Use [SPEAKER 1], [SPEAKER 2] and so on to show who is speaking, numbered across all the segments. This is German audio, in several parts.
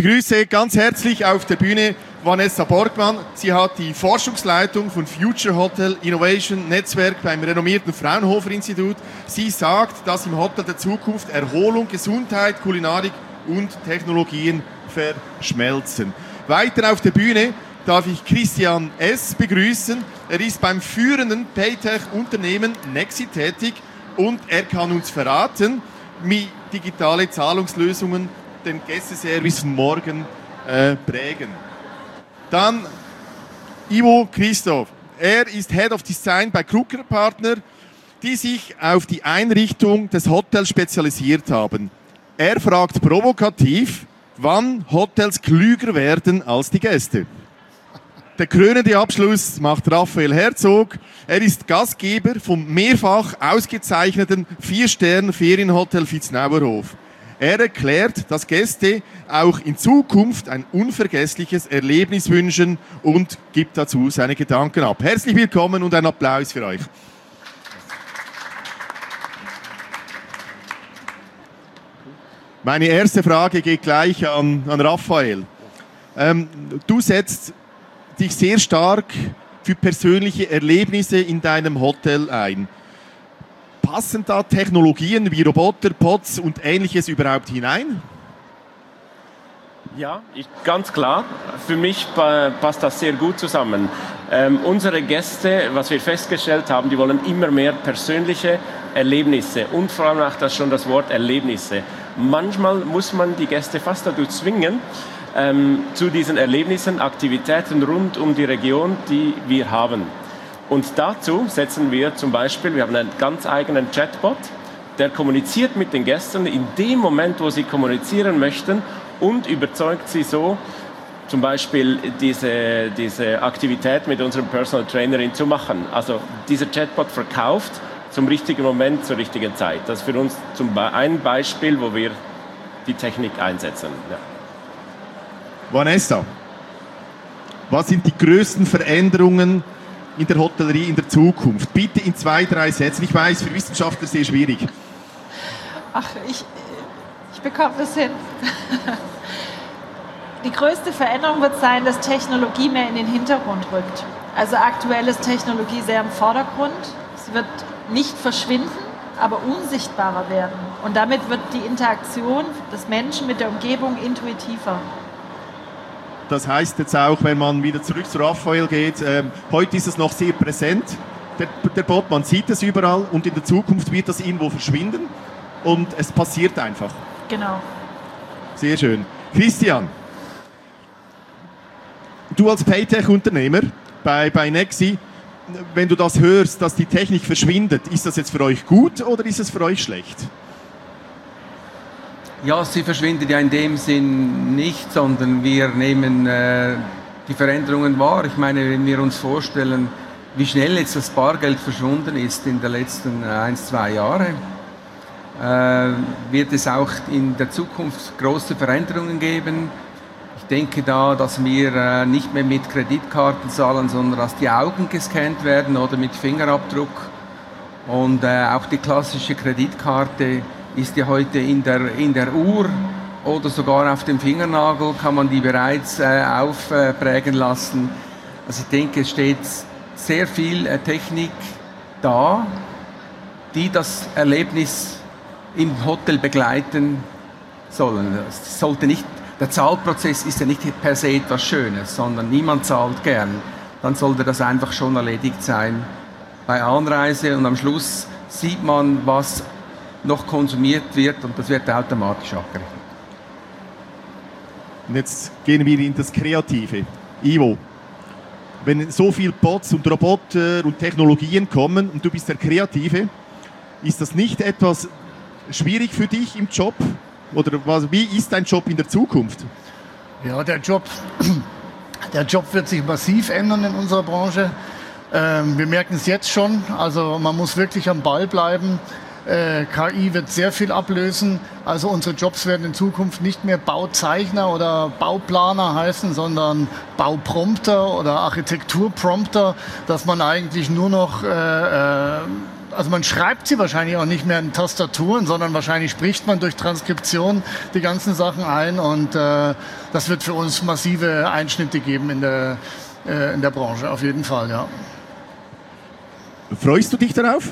[SPEAKER 1] Ich begrüße ganz herzlich auf der Bühne Vanessa Borgmann. Sie hat die Forschungsleitung von Future Hotel Innovation Netzwerk beim renommierten Fraunhofer Institut. Sie sagt, dass im Hotel der Zukunft Erholung, Gesundheit, Kulinarik und Technologien verschmelzen. Weiter auf der Bühne darf ich Christian S. begrüßen. Er ist beim führenden Paytech-Unternehmen Nexi tätig und er kann uns verraten, wie digitale Zahlungslösungen den Gästeservice von morgen prägen. Dann Ivo Christoph. Er ist Head of Design bei Kruger Partner, die sich auf die Einrichtung des Hotels spezialisiert haben. Er fragt provokativ, wann Hotels klüger werden als die Gäste. Der krönende Abschluss macht Raphael Herzog. Er ist Gastgeber vom mehrfach ausgezeichneten 4-Sterne-Ferienhotel Vitznauerhof. Er erklärt, dass Gäste auch in Zukunft ein unvergessliches Erlebnis wünschen und gibt dazu seine Gedanken ab. Herzlich willkommen und ein Applaus für euch. Meine erste Frage geht gleich an Raphael. Du setzt dich sehr stark für persönliche Erlebnisse in deinem Hotel ein. Passen da Technologien wie Roboter, Pods und Ähnliches überhaupt hinein?
[SPEAKER 2] Ja, ganz klar. Für mich passt das sehr gut zusammen. Unsere Gäste, was wir festgestellt haben, die wollen immer mehr persönliche Erlebnisse und vor allem auch das Wort Erlebnisse. Manchmal muss man die Gäste fast dazu zwingen, zu diesen Erlebnissen, Aktivitäten rund um die Region, die wir haben. Und dazu setzen wir zum Beispiel, wir haben einen ganz eigenen Chatbot, der kommuniziert mit den Gästen in dem Moment, wo sie kommunizieren möchten und überzeugt sie so, zum Beispiel diese Aktivität mit unserem Personal Trainerin zu machen. Also dieser Chatbot verkauft zum richtigen Moment, zur richtigen Zeit. Das ist für uns ein Beispiel, wo wir die Technik einsetzen. Ja.
[SPEAKER 1] Vanessa, was sind die größten Veränderungen in der Hotellerie in der Zukunft? Bitte in 2, 3 Sätzen. Ich weiß, für Wissenschaftler sehr schwierig.
[SPEAKER 3] Ach, ich bekomme das hin. Die größte Veränderung wird sein, dass Technologie mehr in den Hintergrund rückt. Also aktuell ist Technologie sehr im Vordergrund. Es wird nicht verschwinden, aber unsichtbarer werden. Und damit wird die Interaktion des Menschen mit der Umgebung intuitiver.
[SPEAKER 1] Das heißt jetzt auch, wenn man wieder zurück zu Raphael geht, heute ist es noch sehr präsent, der Bot, man sieht es überall und in der Zukunft wird das irgendwo verschwinden und es passiert einfach.
[SPEAKER 3] Genau.
[SPEAKER 1] Sehr schön. Christian, du als Paytech-Unternehmer bei Nexi, wenn du das hörst, dass die Technik verschwindet, ist das jetzt für euch gut oder ist es für euch schlecht?
[SPEAKER 4] Ja, sie verschwindet ja in dem Sinn nicht, sondern wir nehmen die Veränderungen wahr. Ich meine, wenn wir uns vorstellen, wie schnell jetzt das Bargeld verschwunden ist in den letzten 1-2 Jahren, wird es auch in der Zukunft große Veränderungen geben. Ich denke da, dass wir nicht mehr mit Kreditkarten zahlen, sondern dass die Augen gescannt werden oder mit Fingerabdruck. Und auch die klassische Kreditkarte ist ja heute in der Uhr oder sogar auf dem Fingernagel, kann man die bereits aufprägen lassen. Also ich denke, es steht sehr viel Technik da, die das Erlebnis im Hotel begleiten sollen. Es sollte nicht, der Zahlprozess ist ja nicht per se etwas Schönes, sondern niemand zahlt gern. Dann sollte das einfach schon erledigt sein bei Anreise und am Schluss sieht man, was noch konsumiert wird und das wird automatisch abgerechnet.
[SPEAKER 1] Und jetzt gehen wir in das Kreative. Ivo, wenn so viele Bots und Roboter und Technologien kommen und du bist der Kreative, ist das nicht etwas schwierig für dich im Job? Oder wie ist dein Job in der Zukunft?
[SPEAKER 5] Ja, der Job wird sich massiv ändern in unserer Branche. Wir merken es jetzt schon, also man muss wirklich am Ball bleiben. KI wird sehr viel ablösen, also unsere Jobs werden in Zukunft nicht mehr Bauzeichner oder Bauplaner heißen, sondern Bauprompter oder Architekturprompter, dass man eigentlich nur noch also man schreibt sie wahrscheinlich auch nicht mehr in Tastaturen, sondern wahrscheinlich spricht man durch Transkription die ganzen Sachen ein und das wird für uns massive Einschnitte geben in der Branche, auf jeden Fall, ja.
[SPEAKER 1] Freust du dich darauf?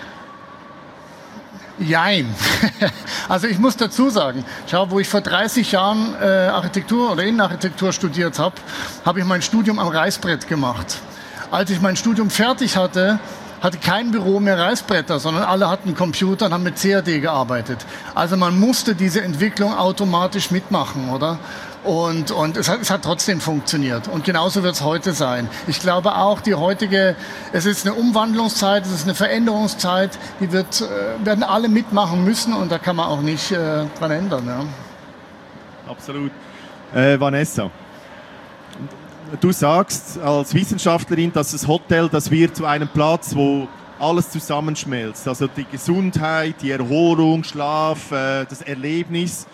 [SPEAKER 5] Jein. Also ich muss dazu sagen, schau, wo ich vor 30 Jahren Architektur oder Innenarchitektur studiert habe, habe ich mein Studium am Reißbrett gemacht. Als ich mein Studium fertig hatte kein Büro mehr Reißbretter, sondern alle hatten Computer und haben mit CAD gearbeitet. Also man musste diese Entwicklung automatisch mitmachen, oder? Und es hat trotzdem funktioniert. Und genauso wird es heute sein. Ich glaube auch, es ist eine Umwandlungszeit, es ist eine Veränderungszeit, die werden alle mitmachen müssen und da kann man auch nicht dran ändern. Ja.
[SPEAKER 1] Absolut. Vanessa, du sagst als Wissenschaftlerin, dass das Hotel, das wird zu einem Platz, wo alles zusammenschmelzt. Also die Gesundheit, die Erholung, Schlaf, das Erlebnis.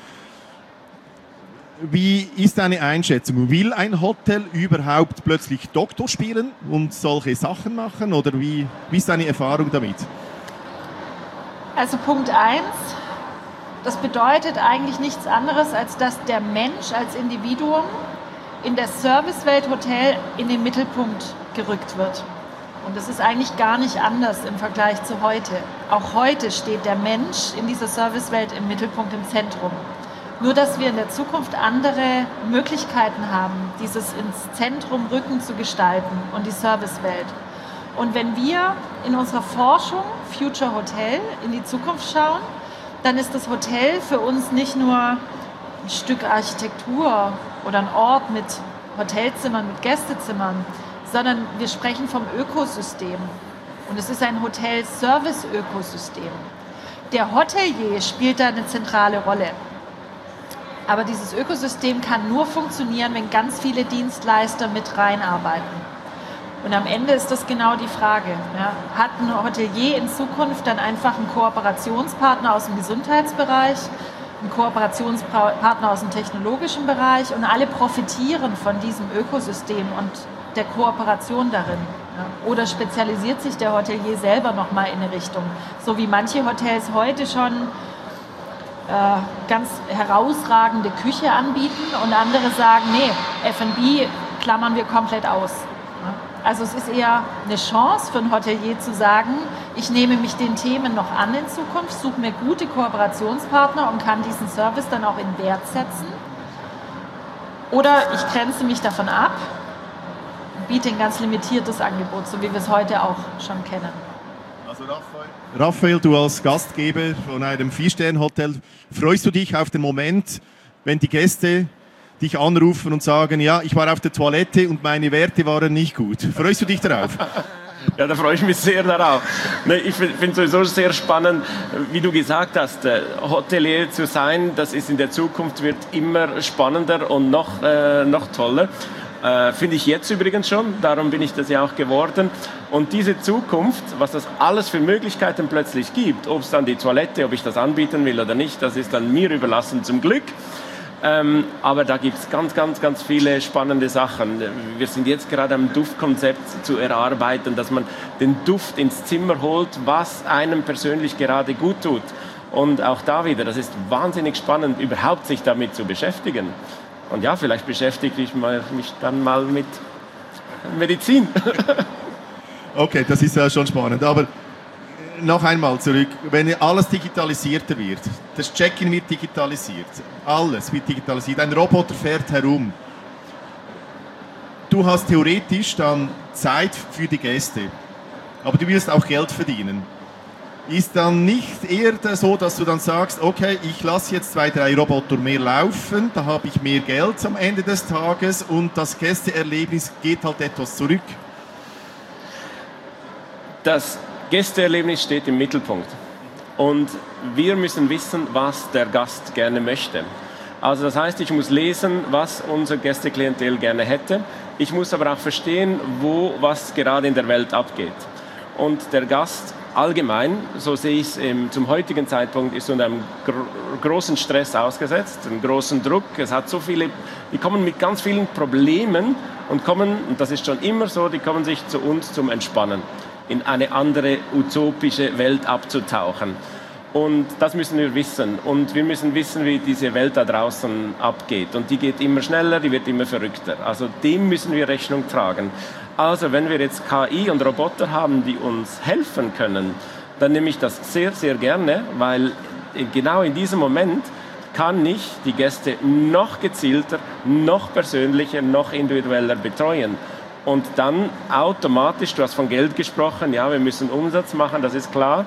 [SPEAKER 1] Wie ist deine Einschätzung? Will ein Hotel überhaupt plötzlich Doktor spielen und solche Sachen machen? Oder wie ist deine Erfahrung damit?
[SPEAKER 3] Also Punkt 1, das bedeutet eigentlich nichts anderes, als dass der Mensch als Individuum in der Servicewelt Hotel in den Mittelpunkt gerückt wird. Und das ist eigentlich gar nicht anders im Vergleich zu heute. Auch heute steht der Mensch in dieser Servicewelt im Mittelpunkt, im Zentrum. Nur, dass wir in der Zukunft andere Möglichkeiten haben, dieses ins Zentrum rücken zu gestalten und die Servicewelt. Und wenn wir in unserer Forschung Future Hotel in die Zukunft schauen, dann ist das Hotel für uns nicht nur ein Stück Architektur oder ein Ort mit Hotelzimmern, mit Gästezimmern, sondern wir sprechen vom Ökosystem. Und es ist ein Hotel-Service-Ökosystem. Der Hotelier spielt da eine zentrale Rolle. Aber dieses Ökosystem kann nur funktionieren, wenn ganz viele Dienstleister mit reinarbeiten. Und am Ende ist das genau die Frage. Ja, hat ein Hotelier in Zukunft dann einfach einen Kooperationspartner aus dem Gesundheitsbereich, einen Kooperationspartner aus dem technologischen Bereich und alle profitieren von diesem Ökosystem und der Kooperation darin? Ja, oder spezialisiert sich der Hotelier selber nochmal in eine Richtung? So wie manche Hotels heute schon ganz herausragende Küche anbieten und andere sagen, nee, F&B klammern wir komplett aus. Also es ist eher eine Chance für ein Hotelier zu sagen, ich nehme mich den Themen noch an in Zukunft, suche mir gute Kooperationspartner und kann diesen Service dann auch in Wert setzen. Oder ich grenze mich davon ab und biete ein ganz limitiertes Angebot, so wie wir es heute auch schon kennen.
[SPEAKER 1] Also Raphael, du als Gastgeber von einem 4-Sterne-Hotel, freust du dich auf den Moment, wenn die Gäste dich anrufen und sagen, ja, ich war auf der Toilette und meine Werte waren nicht gut. Freust du dich darauf?
[SPEAKER 2] Ja, da freue ich mich sehr darauf. Ich finde es sowieso sehr spannend, wie du gesagt hast, Hotelier zu sein, das ist in der Zukunft wird immer spannender und noch toller. Finde ich jetzt übrigens schon, darum bin ich das ja auch geworden. Und diese Zukunft, was das alles für Möglichkeiten plötzlich gibt, ob es dann die Toilette, ob ich das anbieten will oder nicht, das ist dann mir überlassen zum Glück. Aber da gibt es ganz viele spannende Sachen. Wir sind jetzt gerade am Duftkonzept zu erarbeiten, dass man den Duft ins Zimmer holt, was einem persönlich gerade gut tut. Und auch da wieder, das ist wahnsinnig spannend, überhaupt sich damit zu beschäftigen. Und ja, vielleicht beschäftige ich mich dann mal mit Medizin.
[SPEAKER 1] Okay, das ist ja schon spannend. Aber noch einmal zurück, wenn alles digitalisierter wird, das Check-in wird digitalisiert, alles wird digitalisiert, ein Roboter fährt herum. Du hast theoretisch dann Zeit für die Gäste, aber du willst auch Geld verdienen. Ist dann nicht eher so, dass du dann sagst, okay, ich lasse jetzt 2, 3 Roboter mehr laufen, da habe ich mehr Geld am Ende des Tages und das Gästeerlebnis geht halt etwas zurück?
[SPEAKER 2] Das Gästeerlebnis steht im Mittelpunkt und wir müssen wissen, was der Gast gerne möchte. Also das heißt, ich muss lesen, was unser Gästeklientel gerne hätte. Ich muss aber auch verstehen, was gerade in der Welt abgeht. Und der Gast allgemein, so sehe ich es zum heutigen Zeitpunkt, ist unter einem großen Stress ausgesetzt, einem großen Druck. Es hat so viele, die kommen mit ganz vielen Problemen und das ist schon immer so, die kommen sich zu uns zum Entspannen. in eine andere utopische Welt abzutauchen. Und das müssen wir wissen. Und wir müssen wissen, wie diese Welt da draußen abgeht. Und die geht immer schneller, die wird immer verrückter. Also dem müssen wir Rechnung tragen. Also wenn wir jetzt KI und Roboter haben, die uns helfen können, dann nehme ich das sehr, sehr gerne, weil genau in diesem Moment kann ich die Gäste noch gezielter, noch persönlicher, noch individueller betreuen. Und dann automatisch, du hast von Geld gesprochen, ja, wir müssen Umsatz machen, das ist klar,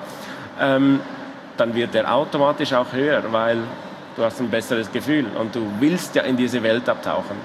[SPEAKER 2] dann wird der automatisch auch höher, weil du hast ein besseres Gefühl und du willst ja in diese Welt abtauchen.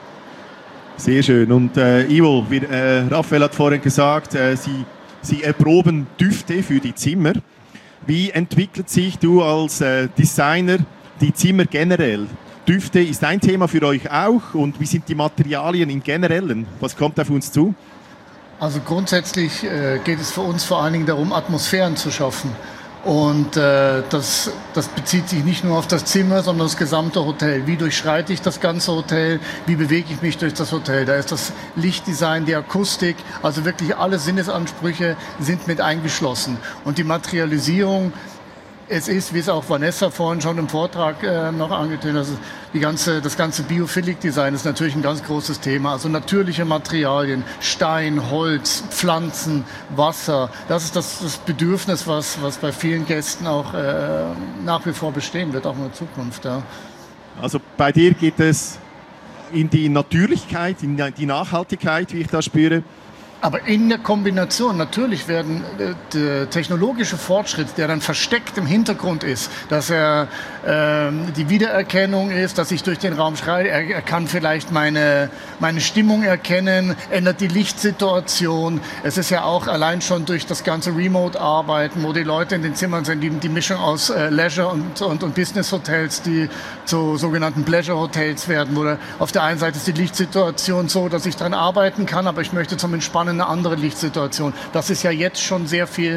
[SPEAKER 1] Sehr schön. Und Ivo, Raphael hat vorhin gesagt, Sie erproben Düfte für die Zimmer. Wie entwickelt sich du als Designer die Zimmer generell? Düfte ist ein Thema für euch auch. Und wie sind die Materialien im Generellen? Was kommt auf uns zu?
[SPEAKER 5] Also grundsätzlich geht es für uns vor allen Dingen darum, Atmosphären zu schaffen. Und das bezieht sich nicht nur auf das Zimmer, sondern das gesamte Hotel. Wie durchschreite ich das ganze Hotel? Wie bewege ich mich durch das Hotel? Da ist das Lichtdesign, die Akustik, also wirklich alle Sinnesansprüche sind mit eingeschlossen. Und die Materialisierung, es ist, wie es auch Vanessa vorhin schon im Vortrag noch angetönt hat, das ganze Biophilic-Design ist natürlich ein ganz großes Thema. Also natürliche Materialien, Stein, Holz, Pflanzen, Wasser. Das ist das Bedürfnis, was bei vielen Gästen auch nach wie vor bestehen wird, auch in der Zukunft. Ja.
[SPEAKER 1] Also bei dir geht es in die Natürlichkeit, in die Nachhaltigkeit, wie ich das spüre.
[SPEAKER 5] Aber in der Kombination, natürlich werden der technologische Fortschritt, der dann versteckt im Hintergrund ist, dass er die Wiedererkennung ist, dass ich durch den Raum schreie, er kann vielleicht meine Stimmung erkennen, ändert die Lichtsituation. Es ist ja auch allein schon durch das ganze Remote-Arbeiten, wo die Leute in den Zimmern sind, die Mischung aus Leisure- und Business-Hotels, die zu sogenannten Pleasure-Hotels werden, wo auf der einen Seite ist die Lichtsituation so, dass ich dran arbeiten kann, aber ich möchte zum Entspannen eine andere Lichtsituation. Das ist ja jetzt schon sehr viel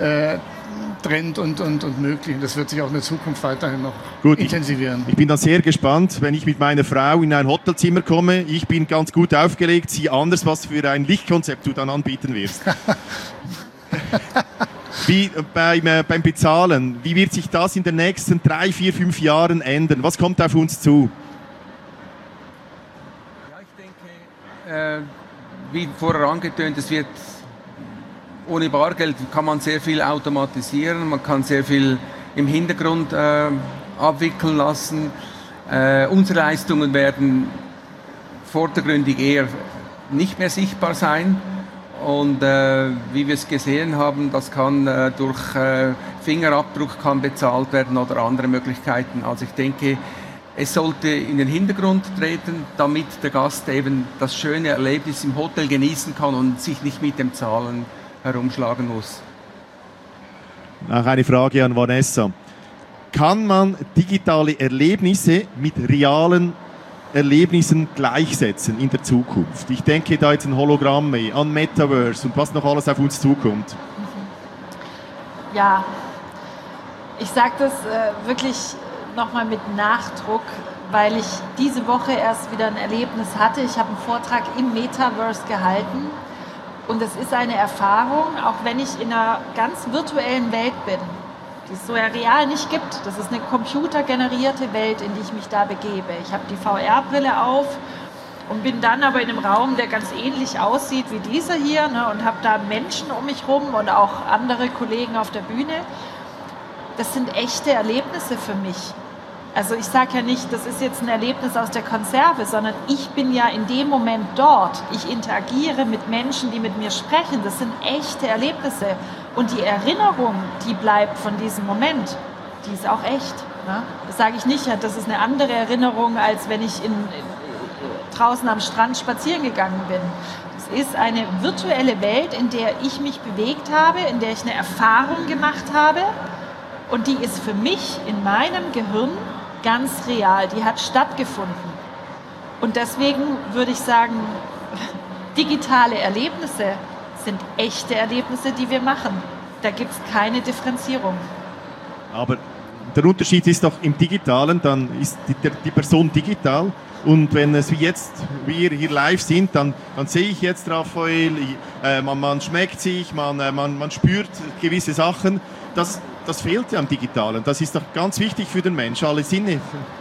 [SPEAKER 5] Trend und möglich. Das wird sich auch in der Zukunft weiterhin noch intensivieren.
[SPEAKER 1] Ich bin dann sehr gespannt, wenn ich mit meiner Frau in ein Hotelzimmer komme. Ich bin ganz gut aufgelegt, sie anders, was für ein Lichtkonzept du dann anbieten wirst. Wie beim Bezahlen, wie wird sich das in den nächsten 3, 4, 5 Jahren ändern? Was kommt auf uns zu?
[SPEAKER 4] Ja, ich denke, wie vorher angetönt, es wird ohne Bargeld kann man sehr viel automatisieren, man kann sehr viel im Hintergrund abwickeln lassen. Unsere Leistungen werden vordergründig eher nicht mehr sichtbar sein. Und wie wir es gesehen haben, das kann durch Fingerabdruck kann bezahlt werden oder andere Möglichkeiten. Also ich denke, es sollte in den Hintergrund treten, damit der Gast eben das schöne Erlebnis im Hotel genießen kann und sich nicht mit dem Zahlen herumschlagen muss.
[SPEAKER 1] Noch eine Frage an Vanessa. Kann man digitale Erlebnisse mit realen Erlebnissen gleichsetzen in der Zukunft? Ich denke da jetzt an Hologramme, an Metaverse und was noch alles auf uns zukommt.
[SPEAKER 3] Ja, ich sage das wirklich nochmal mit Nachdruck, weil ich diese Woche erst wieder ein Erlebnis hatte. Ich habe einen Vortrag im Metaverse gehalten und es ist eine Erfahrung, auch wenn ich in einer ganz virtuellen Welt bin, die es so ja real nicht gibt. Das ist eine computergenerierte Welt, in die ich mich da begebe. Ich habe die VR-Brille auf und bin dann aber in einem Raum, der ganz ähnlich aussieht wie dieser hier, ne, und habe da Menschen um mich rum und auch andere Kollegen auf der Bühne. Das sind echte Erlebnisse für mich. Also ich sage ja nicht, das ist jetzt ein Erlebnis aus der Konserve, sondern ich bin ja in dem Moment dort. Ich interagiere mit Menschen, die mit mir sprechen. Das sind echte Erlebnisse. Und die Erinnerung, die bleibt von diesem Moment, die ist auch echt. Ne? Das sage ich nicht, das ist eine andere Erinnerung, als wenn ich draußen am Strand spazieren gegangen bin. Es ist eine virtuelle Welt, in der ich mich bewegt habe, in der ich eine Erfahrung gemacht habe. Und die ist für mich in meinem Gehirn ganz real. Die hat stattgefunden. Und deswegen würde ich sagen, digitale Erlebnisse sind echte Erlebnisse, die wir machen. Da gibt es keine Differenzierung.
[SPEAKER 1] Aber der Unterschied ist doch im Digitalen, dann ist die Person digital Und wenn es wie jetzt wir hier live sind, dann sehe ich jetzt Raphael, man schmeckt sich, man spürt gewisse Sachen. Das fehlt ja am Digitalen. Das ist doch ganz wichtig für den Mensch, alle Sinne.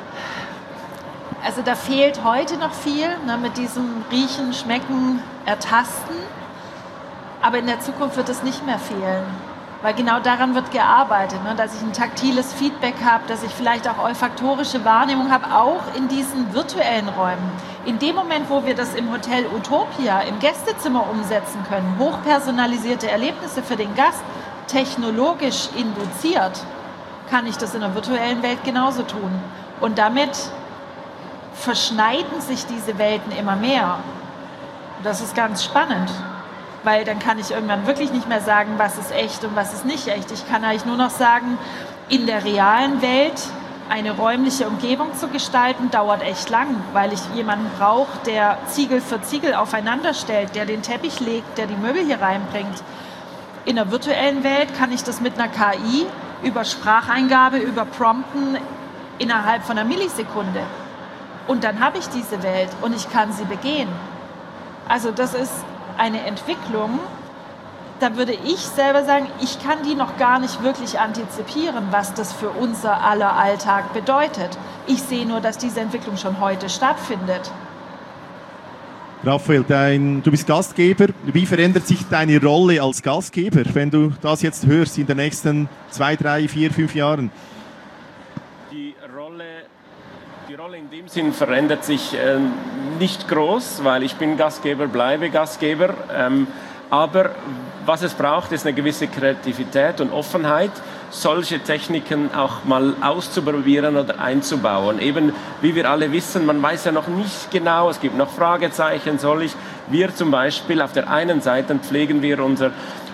[SPEAKER 3] Also da fehlt heute noch viel, ne, mit diesem Riechen, Schmecken, Ertasten. Aber in der Zukunft wird es nicht mehr fehlen. Weil genau daran wird gearbeitet, ne, dass ich ein taktiles Feedback habe, dass ich vielleicht auch olfaktorische Wahrnehmung habe, auch in diesen virtuellen Räumen. In dem Moment, wo wir das im Hotel Utopia, im Gästezimmer umsetzen können, hochpersonalisierte Erlebnisse für den Gast, technologisch induziert, kann ich das in der virtuellen Welt genauso tun. Und damit verschneiden sich diese Welten immer mehr. Das ist ganz spannend, weil dann kann ich irgendwann wirklich nicht mehr sagen, was ist echt und was ist nicht echt. Ich kann eigentlich nur noch sagen, in der realen Welt eine räumliche Umgebung zu gestalten, dauert echt lang, weil ich jemanden brauche, der Ziegel für Ziegel aufeinander stellt, der den Teppich legt, der die Möbel hier reinbringt. In der virtuellen Welt kann ich das mit einer KI über Spracheingabe, über Prompten innerhalb von einer Millisekunde. Und dann habe ich diese Welt und ich kann sie begehen. Also das ist eine Entwicklung, da würde ich selber sagen, ich kann die noch gar nicht wirklich antizipieren, was das für unser aller Alltag bedeutet. Ich sehe nur, dass diese Entwicklung schon heute stattfindet.
[SPEAKER 1] Raphael, du bist Gastgeber. Wie verändert sich deine Rolle als Gastgeber, wenn du das jetzt hörst in den nächsten 2, 3, 4, 5 Jahren?
[SPEAKER 2] Die Rolle in dem Sinn verändert sich nicht groß, weil ich bin Gastgeber, bleibe Gastgeber. Aber was es braucht, ist eine gewisse Kreativität und Offenheit, solche Techniken auch mal auszuprobieren oder einzubauen. Eben, wie wir alle wissen, man weiß ja noch nicht genau, es gibt noch Fragezeichen, soll ich? Wir zum Beispiel, auf der einen Seite pflegen wir unser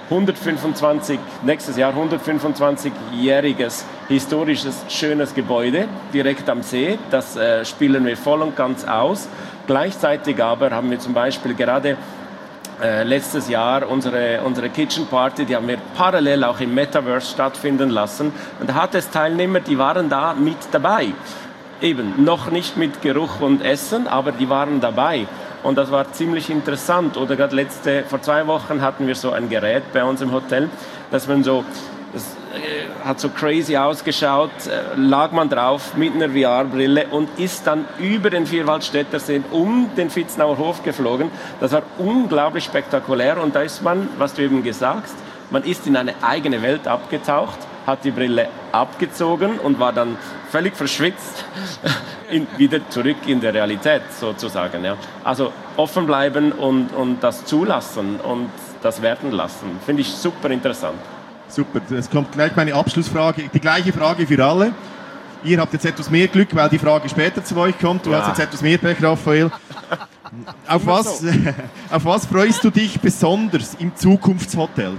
[SPEAKER 2] nächstes Jahr 125-jähriges historisches, schönes Gebäude direkt am See. Das spielen wir voll und ganz aus. Gleichzeitig aber haben wir zum Beispiel gerade letztes Jahr unsere Kitchen Party, die haben wir parallel auch im Metaverse stattfinden lassen. Und da hat es Teilnehmer, die waren da mit dabei. Eben, noch nicht mit Geruch und Essen, aber die waren dabei. Und das war ziemlich interessant. Oder gerade vor 2 Wochen hatten wir so ein Gerät bei uns im Hotel, das hat so crazy ausgeschaut, lag man drauf mit einer VR-Brille und ist dann über den Vierwaldstätter See um den Vitznauer Hof geflogen. Das war unglaublich spektakulär und da ist man, was du eben gesagt hast, man ist in eine eigene Welt abgetaucht, hat die Brille abgezogen und war dann völlig verschwitzt wieder zurück in der Realität sozusagen. Ja. Also offen bleiben und das zulassen und das werden lassen, finde ich super interessant.
[SPEAKER 1] Super, jetzt kommt gleich meine Abschlussfrage. Die gleiche Frage für alle. Ihr habt jetzt etwas mehr Glück, weil die Frage später zu euch kommt. Du hast jetzt etwas mehr Pech, Raphael. Auf was freust du dich besonders im Zukunftshotel?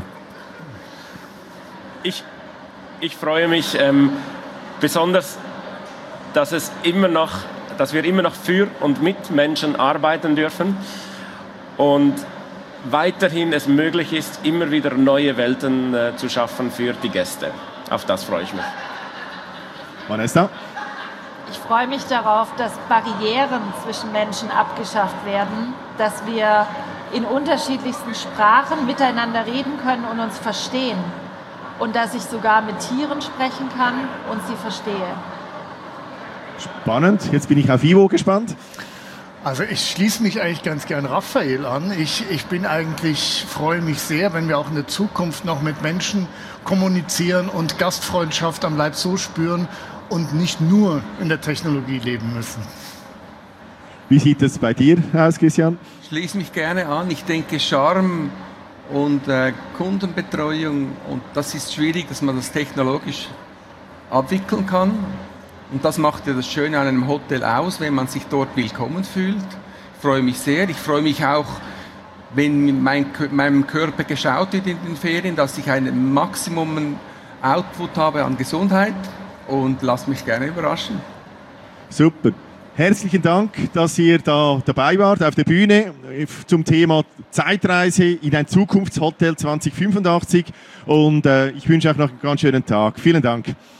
[SPEAKER 2] Ich freue mich besonders, dass wir immer noch für und mit Menschen arbeiten dürfen und weiterhin es möglich ist, immer wieder neue Welten zu schaffen für die Gäste. Auf das freue ich mich.
[SPEAKER 1] Vanessa?
[SPEAKER 3] Ich freue mich darauf, dass Barrieren zwischen Menschen abgeschafft werden, dass wir in unterschiedlichsten Sprachen miteinander reden können und uns verstehen. Und dass ich sogar mit Tieren sprechen kann und sie verstehe.
[SPEAKER 1] Spannend. Jetzt bin ich auf Ivo gespannt.
[SPEAKER 5] Also ich schließe mich eigentlich ganz gern Raphael an. Ich freue mich sehr, wenn wir auch in der Zukunft noch mit Menschen kommunizieren und Gastfreundschaft am Leib so spüren und nicht nur in der Technologie leben müssen.
[SPEAKER 1] Wie sieht es bei dir aus, Christian?
[SPEAKER 4] Ich schließe mich gerne an. Ich denke, Charme und Kundenbetreuung, und das ist schwierig, dass man das technologisch abwickeln kann. Und das macht ja das Schöne an einem Hotel aus, wenn man sich dort willkommen fühlt. Ich freue mich sehr. Ich freue mich auch, wenn mit meinem Körper geschaut wird in den Ferien, dass ich ein Maximum Output habe an Gesundheit, und lasse mich gerne überraschen.
[SPEAKER 1] Super. Herzlichen Dank, dass ihr da dabei wart auf der Bühne zum Thema Zeitreise in ein Zukunftshotel 2085. Und ich wünsche euch noch einen ganz schönen Tag. Vielen Dank.